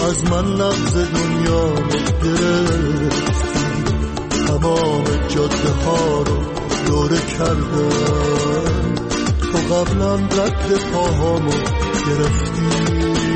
از من نبض دنیا گرفتی، تمام جاده ها رو دوره کردم، تو قبلا رد پاهامو گرفتی.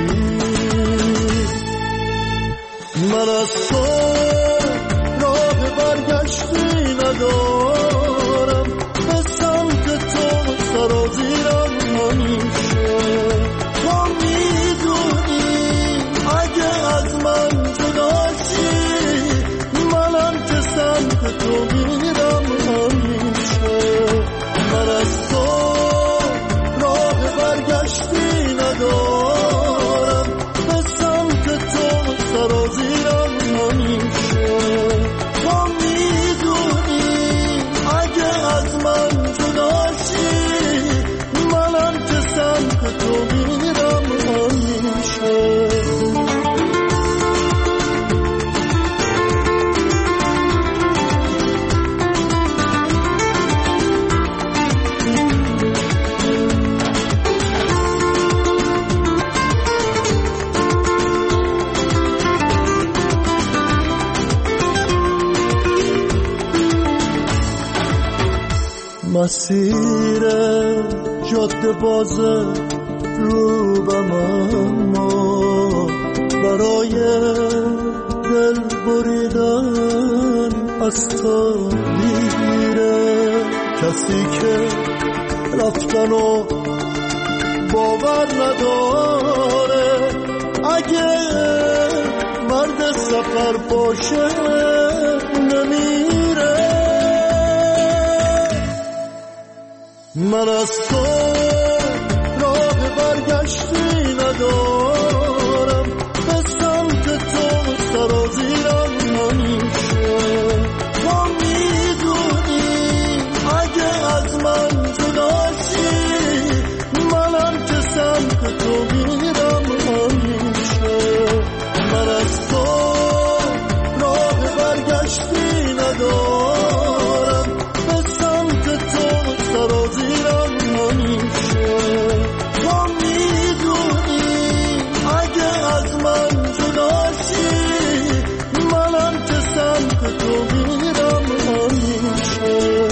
من از تو راه برگشتی ندارم، به سمت تو سرازیرم همیشه. تو میدونی اگه از من جداشی، منم که سمت تو میرم همیشه. من از تو راه برگشتی ندارم، به سمت تو سرازیرم همیشه. تو میدونی اگه از من جداشی، منم که سمت تو میرم همیشه. مسیر جاده بازه روبم، اما برای دل بریدن از تو دیره. کسی که رفتن و باور نداره، اگه مرد سفر باشه نمیره. من از تو راه برگشتی ندارم، به سمت تو سرازیرم همیشه. تو میدونی اگه از من جداشی، منم که سمت تو میرم همیشه. من از تو راه برگشتی ندارم، به سمت تو سرازیرم همیشه. تو میدونی اگه از من جداشی، منم که سمت تو میرم همیشه.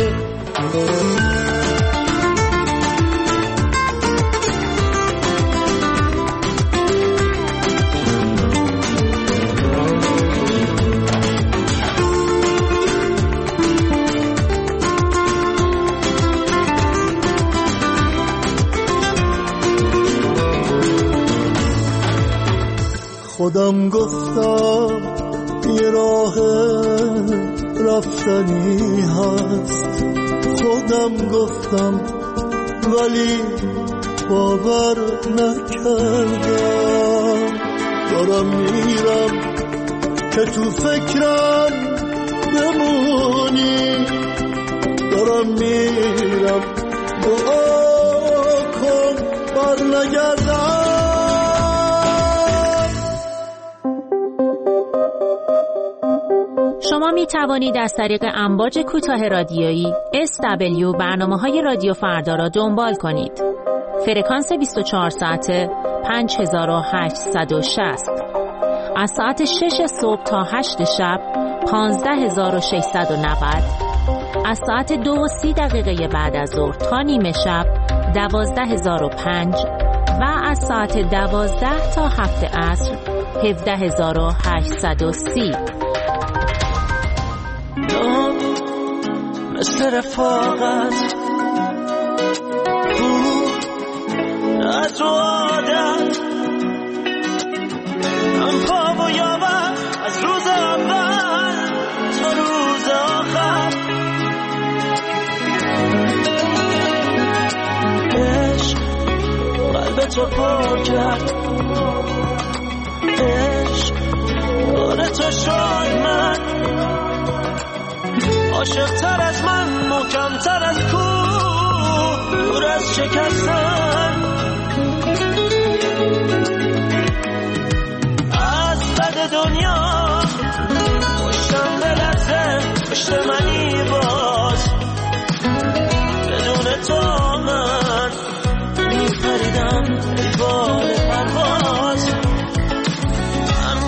خودم گفتم یه راه رفتنی هست، خودم گفتم ولی باور نکردم. دارم میرم که تو فکرم بمونی، دارم میرم دعا کن بر نگردم. شما می توانید از طریق امواج کوتاه رادیویی SW برنامه‌های رادیو فردا را دنبال کنید. فرکانس 24 ساعته 5860. از ساعت 6 صبح تا 8 شب 15690. از ساعت 2:30 بعد از ظهر تا نیمه شب 12005 و از ساعت 12 تا 7 عصر 17830. مثل رفاقت از رو عادت هم پا و یابم از روز اول تا روز آخر. عشق قلبتو پر کرد، عشق بار تو شد من، عاشق تر از من، محکم تر از کوه، دور از شکستن. از بد دنیا پشتم بلرزه، پشت منی باز، بدون تو من میپریدم ای بال پرواز. هم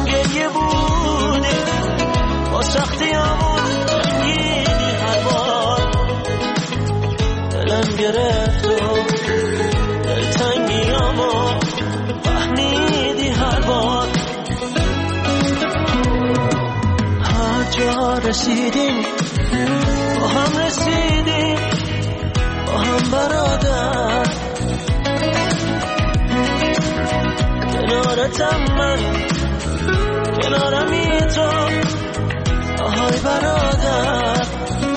رسیدیم با هم رسیدیم با هم برادر کنارتم من کنارمی تو آهای برادر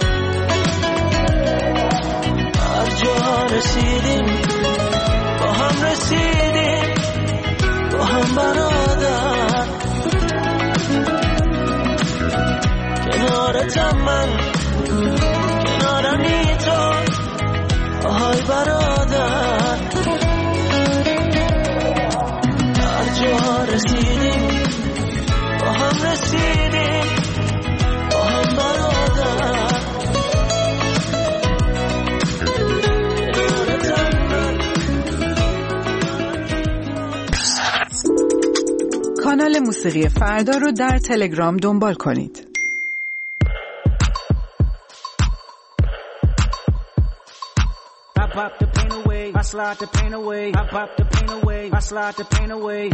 هر جا رسیدیم با هم رسیدیم با هم برادر کنارتم من کنارمی تو آهای برادر هر جا رسیدیم با هم رسیدیم با هم برادر کانال موسیقی فردا رو در تلگرام دنبال کنید. I pop the pain away, I slide the pain away. I pop the pain away, I slide the pain away.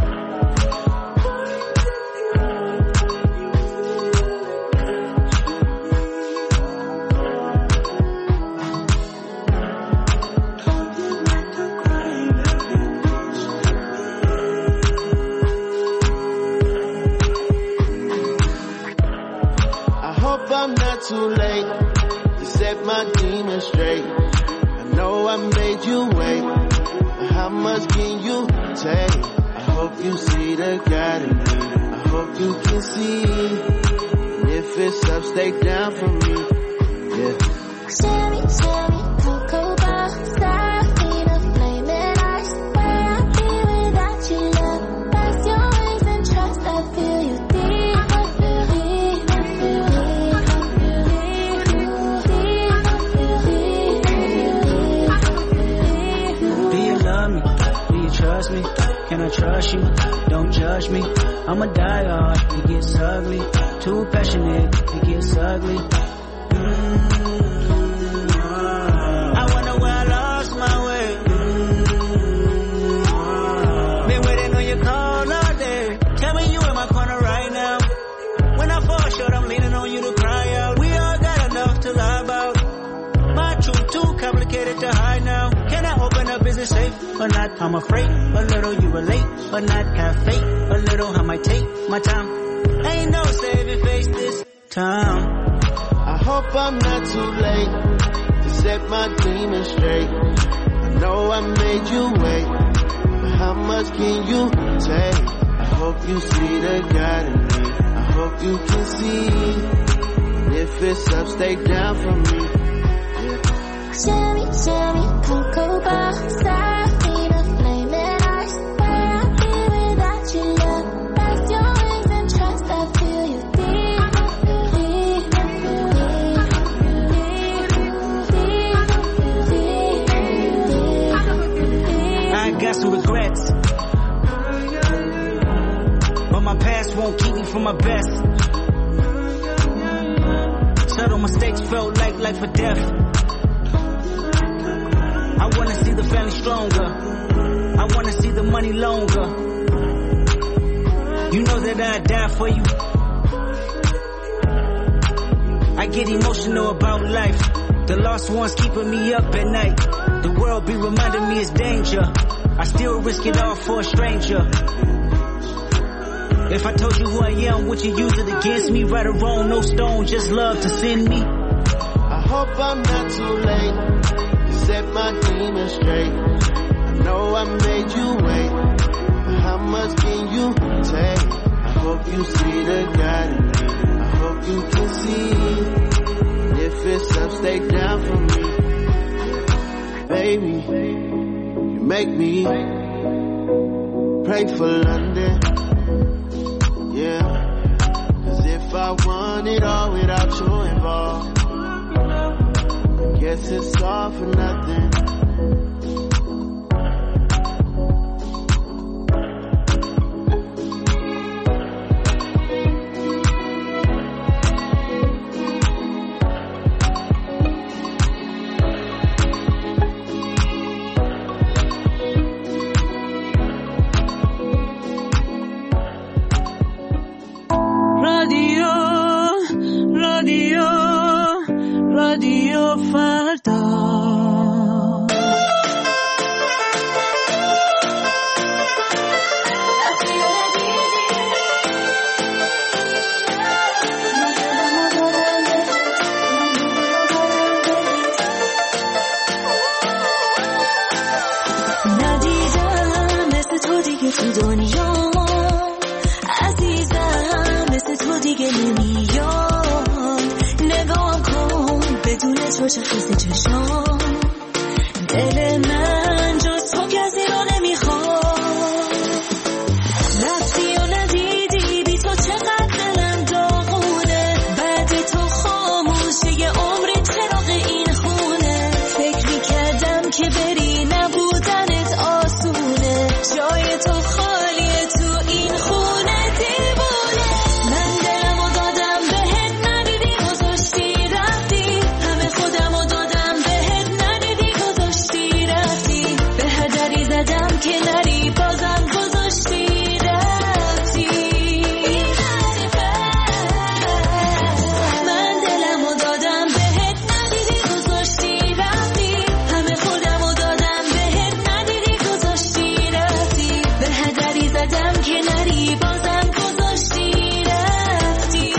I hope I'm not too late to set my demons straight. I know I made you wait, but how much can you take? I hope you see the God in me. I hope you can see. And if it's up, stay down for me. Yeah. Shimmy, shimmy, cocoa bar, Seraphina, flaming ice. Where I'd be without you, love. Press your wings and trust. I feel you deep. I feel deep. I feel deep. I feel deep. I feel deep. Do you love me? Do you trust me? Can I trust you? Don't judge me. I'm a die-hard, it gets ugly. Too passionate, it gets ugly. I wonder where I lost my way. Been waiting on your call all day. Tell me you in my corner right now. When I fall short, I'm leaning on you to cry out. We all got enough to lie about. My truth too complicated to hide now. Can I open up? Is it safe or not? I'm afraid a little you relate or not. Have faith a little. I might take my time. Ain't no saving face this time. I hope I'm not too late to set my demons straight. I know I made you wait, but how much can you take? I hope you see the God in me. I hope you can see. And if it's up, stay down for me. Yeah. Shimmy, shimmy, cocoa bar, Seraphina, flaming ice. Where I'd be without you, love. Press your wings and trust. I feel you deep. I feel deep. I feel deep. I feel deep. I got some regrets, but my past won't keep me from my best. Subtle mistakes felt like life or death. I wanna see the family stronger. I wanna see the money longer. You know that I'd die for you. I get emotional about life. The lost ones keeping me up at night. The world be reminding me it's danger. I still risk it all for a stranger. If I told you who I am, would you use it against me? Right or wrong, no stone, just love to send me. I hope I'm not too late to set my demons straight. I know I made you wait, but how much can you take? I hope you see the God in me. I hope you can see. And if it's up, stay down for me. Baby, you make me pray for London. Yeah, 'cause if I want it all without you involved, I guess it's all for nothing. رادیو فردا. تو دنیا عزیزم مثل تو دیگه نمیاد، نگاه کن بدون تو شخص چشام، دل من جز تو کسی رو نمیخواد. رفتی و ندیدی بی تو چقدر دلم داغونه، بعد تو خاموشه یه عمری چراغ این خونه. فکر میکردم که بری نبودنت آسونه، جای تو خالیه تو این خونه دیوونه. من دلمو دادم بهت ندیدی گذاشتی رفتی، همه خودمو دادم بهت ندیدی گذاشتی رفتی، به هدری زدم که نری بازم گذاشتی رفتی. این حرفه من دلمو دادم بهت ندیدی گذاشتی رفتی، همه خودمو دادم بهت ندیدی گذاشتی رفتی، به هدری زدم که نری بازم گذاشتی رفتی.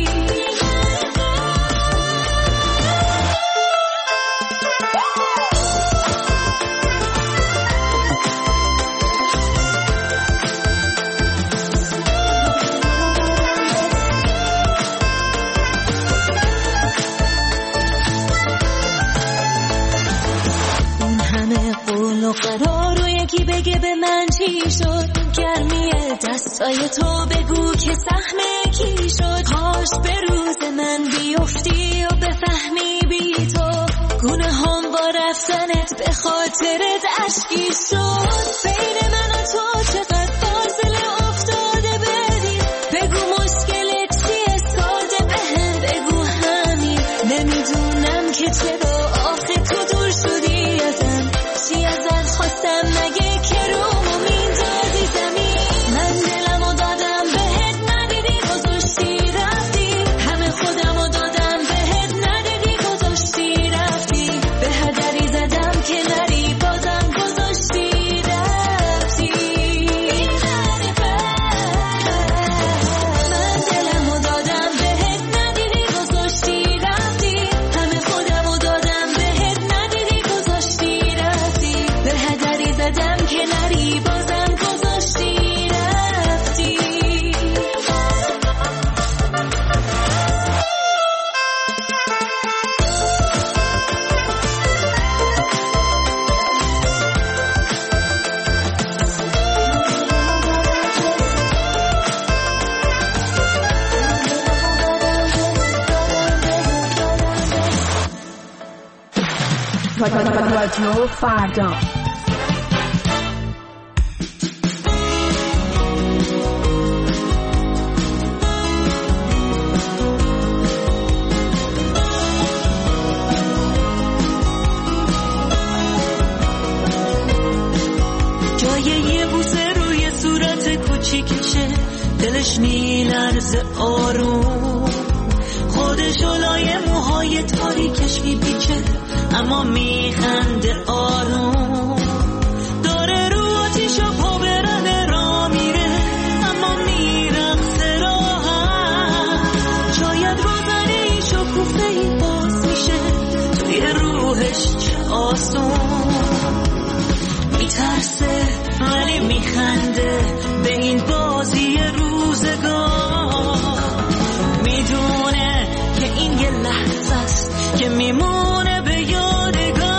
اون همه قول و قرار رو یکی بگه به من چی شد، گرمی دستای تو بگو که سهم کی شد. کاش به روز من بیفتی و بفهمی بی تو گونه هم با رفتنت به خاطرت اشکی شد. بین من و تو چقدر فاصله افتاده بدی، بگو مشکلت چیه ساده بهم بگو همین. نمیدونم که چرا آخه تو دور شدی ازم، چی ازت خواستم مگه که رومو میندازی زمین. من دلمو دادم بهت ندیدی گذاشتی رفتی، همه خودمو دادم بهت ندیدی گذاشتی رفتی، به هدری زدم که نری بازم گذاشتی رفتی. این حرفه من دلمو دادم بهت ندیدی گذاشتی رفتی، همه خودمو دادم بهت ندیدی گذاشتی رفتی، به هدری زدم که نری بازم گذاشتی رفتی. رادیو فردا. جای یه بوسه روی صورت کوچیکشه، دلش میلرزه آروم، خودشو لای موهای تاریکش میپیچه اما میخنده آروم. داره رو آتیشا پا برنه را میره اما میرقصه راحت. شاید روزنه ای شکوفه ای باز میشه توی روحش چه آسون. میترسه ولی میخنده به این بازی روزگار. میدونه که این یه لحظه است که میمونه به یادگار.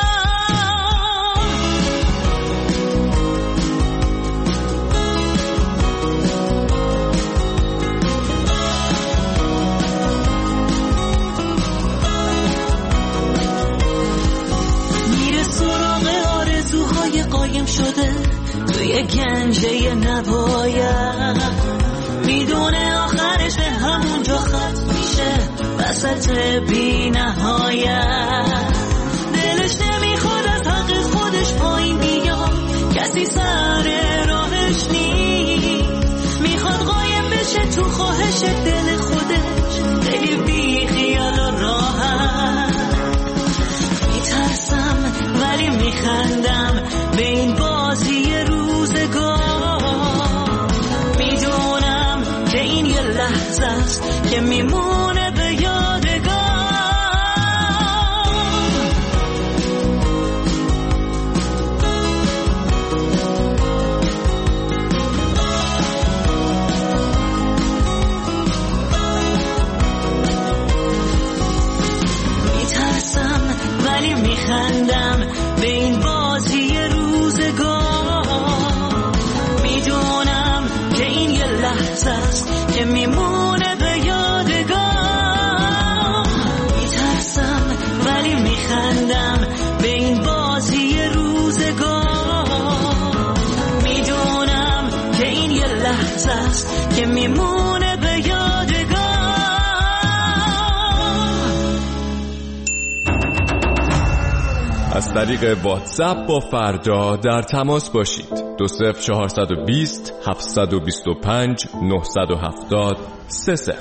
میره سراغ آرزوهای قایم شده توی گنجه نباید. میدونه آخرش به همونجا ختم میشه وسط بی نهایت. دلش نمیخواد از حق خودش پایین بیاد، کسی سر راهش نیست. میخواد قایم بشه تو خواهش دل خودش، خیلی بی خیال و راحت. که میمونه به یادگار. میترسم ولی میخندم به این بازی روزگار. میدونم که این یه لحظه است که میمونه به یادگار. میترسم ولی میخندم به این بازی روزگار. میدونم که این یه لحظه است که میمونه به یادگار. از طریق واتساپ با فردا در تماس باشید. 20420 725 970 30.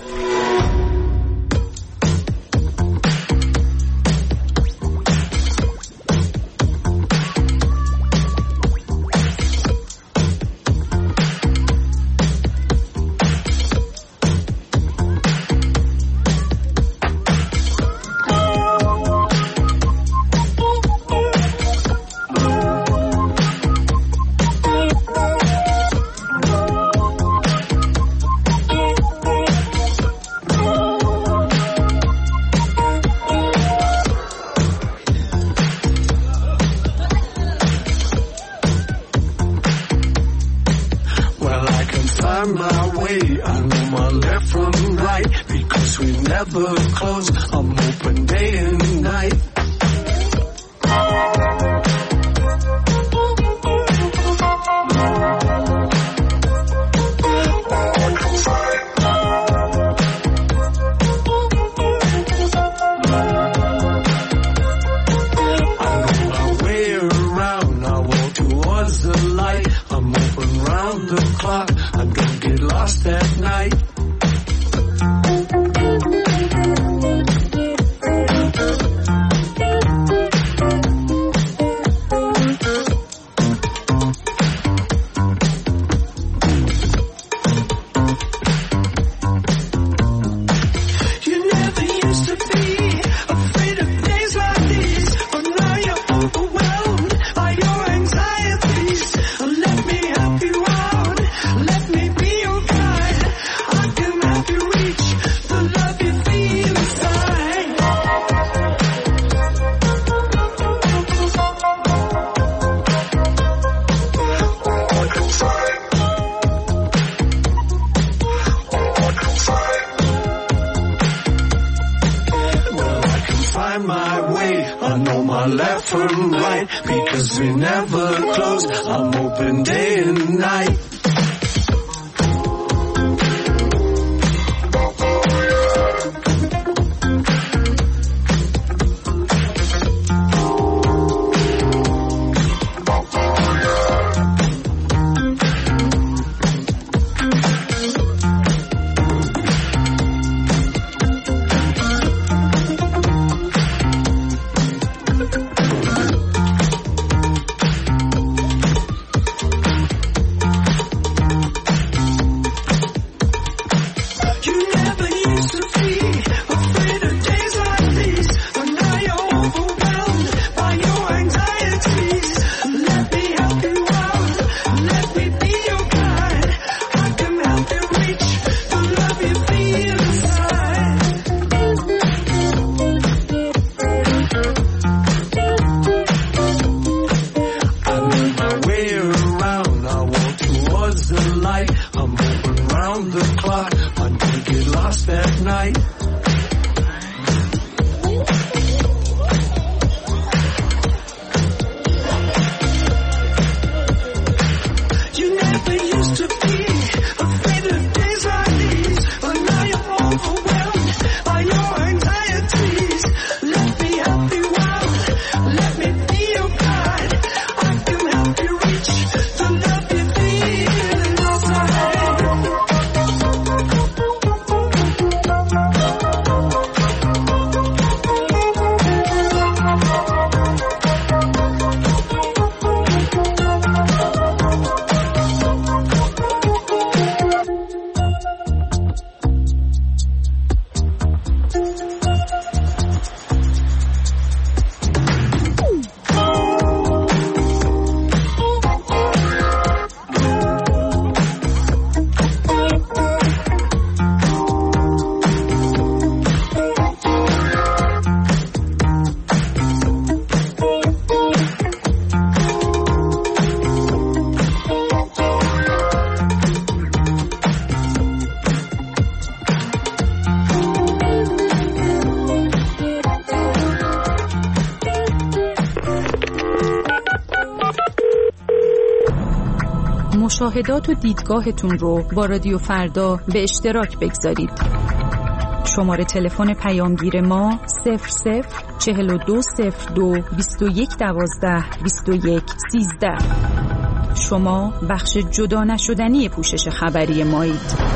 مشاهدات و دیدگاهتون رو با رادیو فردا به اشتراک بگذارید. شماره تلفن پیامگیر ما 00420221122113. شما بخش جدا نشدنی پوشش خبری مایید.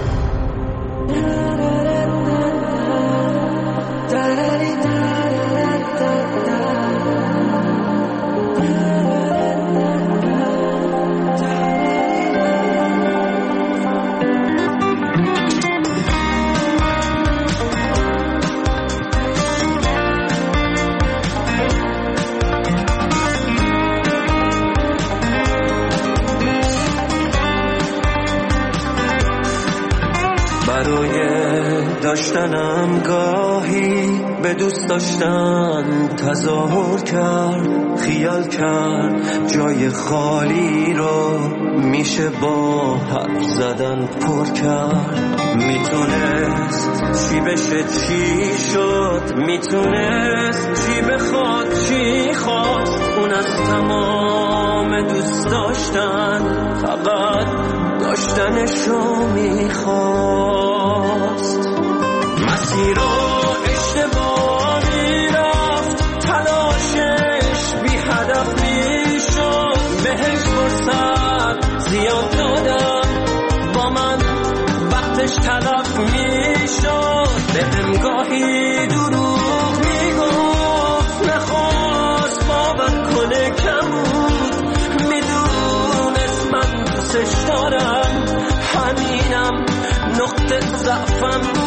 داشتنم گاهی به دوست داشتن تظاهر کرد، خیال کرد جای خالی رو میشه با حرف زدن پر کرد. میتونست چی بشه چی شد، میتونست چی بخواد چی خواست. اون از تمام دوست داشتن فقط داشتنشو میخواست. مسیر رو اشتباه میرفت، تلاشش بی هدف میشد. بهش فرصت زیاد دادم، با من وقتش تلف میشد. بهم گاهی دروغ میگفت، نخواست باور کنه کم بود. میدونست من دوستش دارم، همینم نقطه ضعفم بود.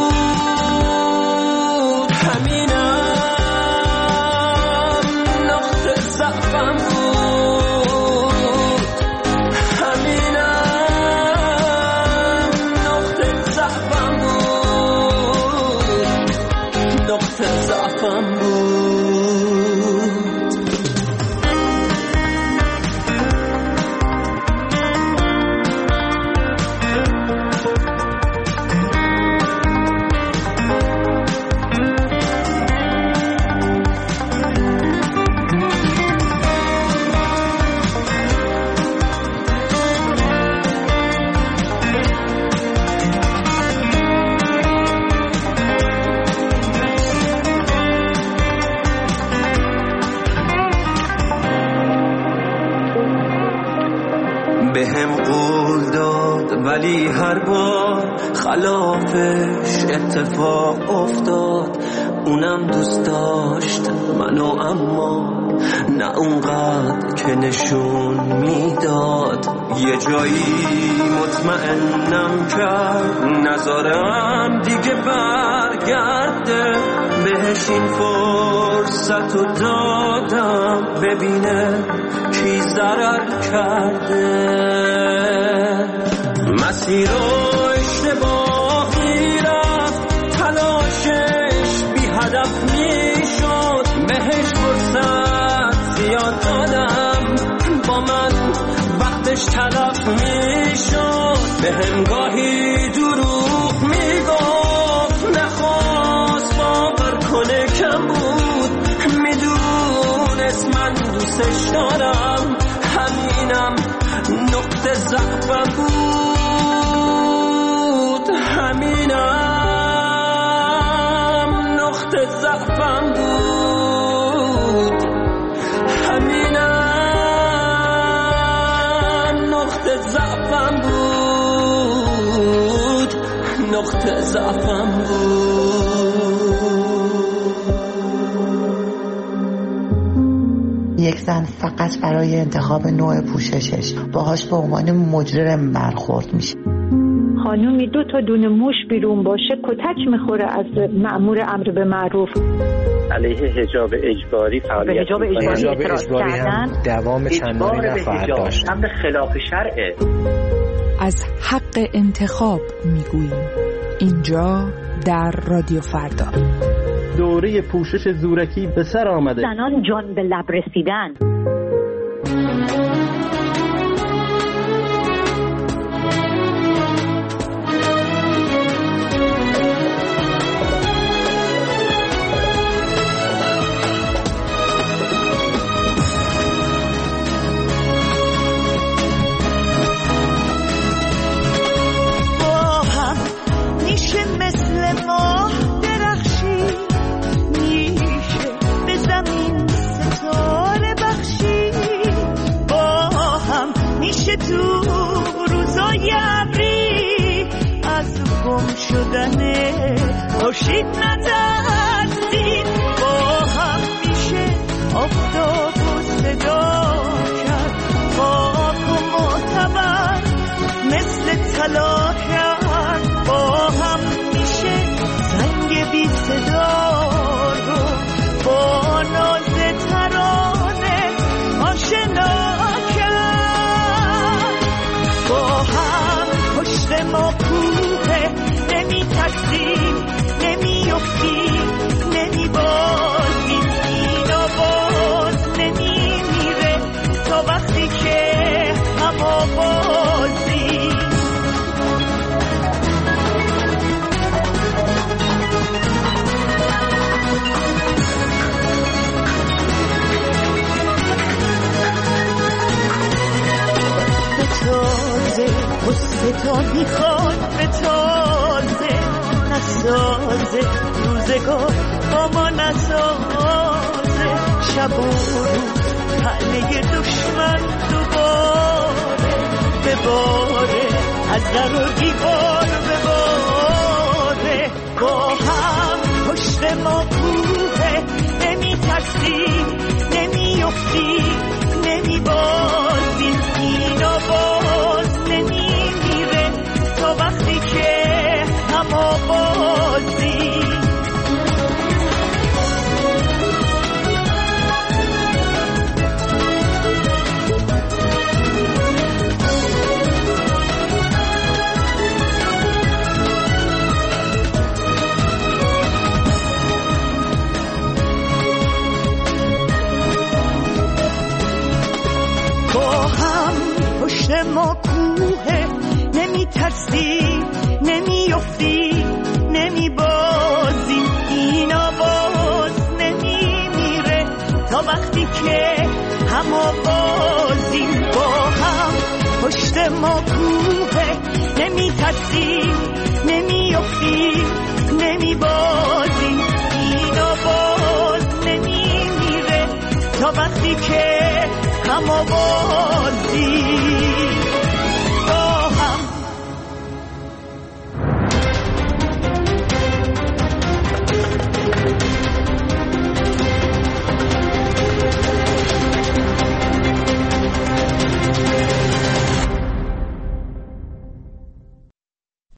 ولی هر بار خلافش اتفاق افتاد. اونم دوست داشت منو، اما نه اونقدر که نشون میداد. یه جایی مطمئنم کرد نذارم دیگه برگرده. بهش این فرصت رو دادم ببینه کی ضرر کرده. مسیر رو اشتباه میرفت، تلاشش بی هدف میشد. بهش فرصت زیاد دادم، با من وقتش تلف میشد. بهم گاهی دروغ میگفت، نخواست باور کنه کم بود. میدونست من دوستش دارم، همینم نقطه ضعفم بود. همینم نقطه ضعفم بود. همینم نقطه ضعفم بود. نقطه ضعفم بود. یک زن فقط برای انتخاب نوع پوششش باهاش به عنوان مجرم برخورد میشه. خانومی 2 تا دونه موش بیرون باشه کتک میخوره از مأمور امر به معروف. علیه حجاب اجباری فعالیت حجاب اجباری هم دوام چندانی نخواهد داشت. امر خلاف شرعه. از حق انتخاب میگوییم اینجا در رادیو فردا. دوره پوشش زورکی به سر آمده. زنان جان به لب رسیدن. خورشید نترسید با هم میشه آفتاب و صدا کرد خاک و معتبر مثل طلا کرد با هم میشه زنگ بی صدا رو با ناز ترانه آشنا کرد با هم پشت ما کوه نمی ترسیم نمی افتیم نمی بازیم این آواز نمی میره تا وقتی که هم آوازیم به تازه قصه تا میخواد به تازه نسازه روزگار با ما نسازه شب و روز پهنه دشمن دوباره بباره از در و دیوار بباره با هم پشت ما کوه نمی ترسیم نمی افتیم نمی بازیم این آواز نمی میره تا وقتی که هم آوازیم پشت ما کوه نمی ترسیم نمی افتیم نمی بازیم این آواز نمی میره تا وقتی که هم آوازیم با هم پشت ما کوه نمی ترسیم نمی افتیم نمی بازیم این آواز نمی میره تا وقتی که هم آوازیم